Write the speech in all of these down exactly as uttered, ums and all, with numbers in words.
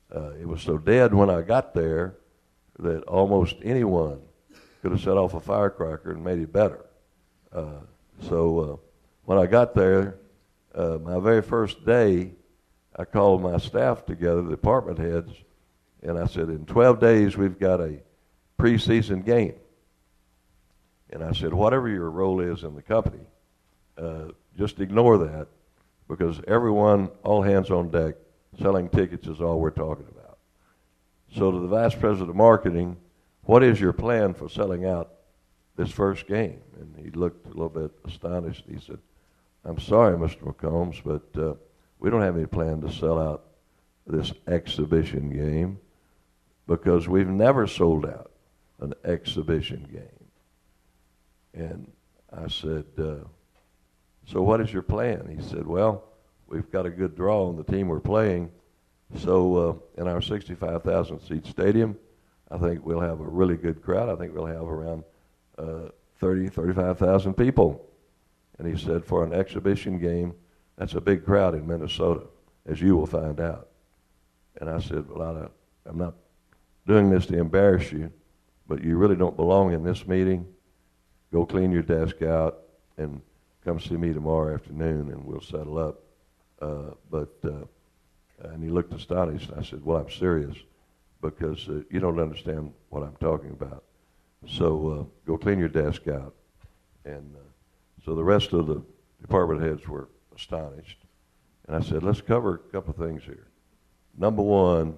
Uh, it was so dead when I got there that almost anyone could have set off a firecracker and made it better. Uh, so uh, when I got there, uh, my very first day, I called my staff together, the department heads, and I said, in twelve days we've got a preseason game. And I said, whatever your role is in the company, uh, just ignore that, because everyone, all hands on deck, selling tickets is all we're talking about. So to the vice president of marketing, what is your plan for selling out this first game? And he looked a little bit astonished. He said, I'm sorry, Mister McCombs, but uh, we don't have any plan to sell out this exhibition game because we've never sold out an exhibition game. And I said, uh, so what is your plan? He said, well, we've got a good draw on the team we're playing. So uh, in our sixty-five thousand seat stadium, I think we'll have a really good crowd. I think we'll have around uh, thirty, thirty-five thousand people. And he said, for an exhibition game, that's a big crowd in Minnesota, as you will find out. And I said, well, I, I'm not doing this to embarrass you, but you really don't belong in this meeting. Go clean your desk out and come see me tomorrow afternoon, and we'll settle up. Uh, but uh, and he looked astonished. I said, well, I'm serious, because uh, you don't understand what I'm talking about. So uh, go clean your desk out. And uh, so the rest of the department heads were astonished. And I said, let's cover a couple of things here. Number one,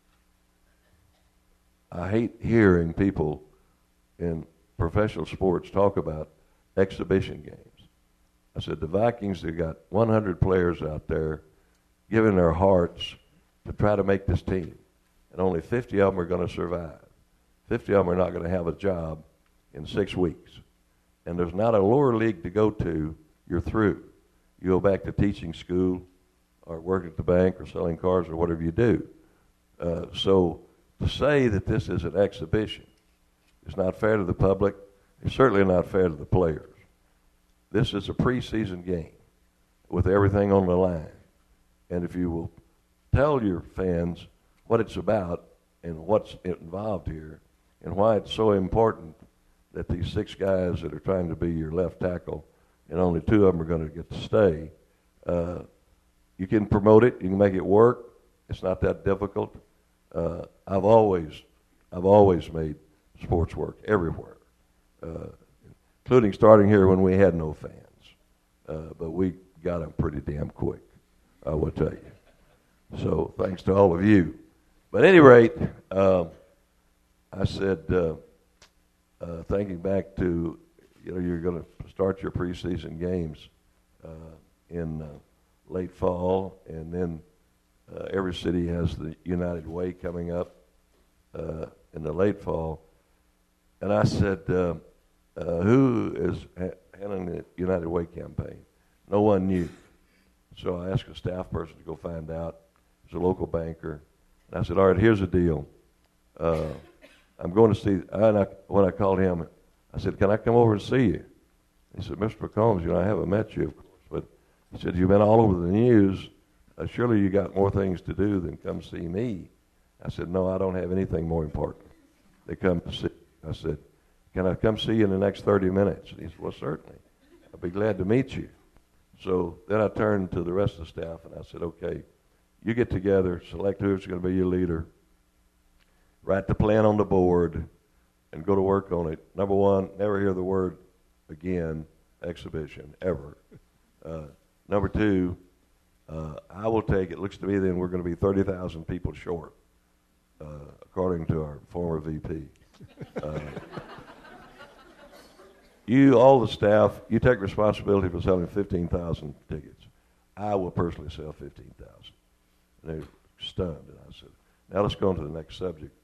I hate hearing people in professional sports talk about exhibition games. I said, the Vikings, they've got one hundred players out there giving their hearts to try to make this team. And only fifty of them are going to survive. fifty of them are not going to have a job in six weeks. And there's not a lower league to go to, you're through. You go back to teaching school or working at the bank or selling cars or whatever you do. Uh, so to say that this is an exhibition, it's not fair to the public. It's certainly not fair to the players. This is a preseason game with everything on the line. And if you will tell your fans what it's about and what's involved here and why it's so important that these six guys that are trying to be your left tackle and only two of them are going to get to stay, uh, you can promote it. You can make it work. It's not that difficult. Uh, I've always, I've always made sports work everywhere, uh, including starting here when we had no fans. Uh, but we got them pretty damn quick, I will tell you. So thanks to all of you. But at any rate, uh, I said, uh, uh, thinking back to, you know, you're going to start your preseason games uh, in uh, late fall, and then uh, every city has the United Way coming up uh, in the late fall. And I said, uh, uh, who is ha- handling the United Way campaign? No one knew. So I asked a staff person to go find out. It's a local banker. And I said, all right, here's the deal. Uh, I'm going to see, and I, when I called him, I said, can I come over and see you? He said, Mister McCombs, you know, I haven't met you, of course, but he said, you've been all over the news. Uh, surely you got more things to do than come see me. I said, no, I don't have anything more important. They come to see. I said, can I come see you in the next thirty minutes? And he said, well, certainly. I'd be glad to meet you. So then I turned to the rest of the staff, and I said, okay, you get together, select who's going to be your leader, write the plan on the board, and go to work on it. Number one, never hear the word again, exhibition, ever. Uh, number two, uh, I will take, it looks to me then we're going to be thirty thousand people short, uh, according to our former V P. Uh, you, all the staff, you take responsibility for selling fifteen thousand tickets. I will personally sell fifteen thousand. And they were stunned, and I said, now let's go on to the next subject.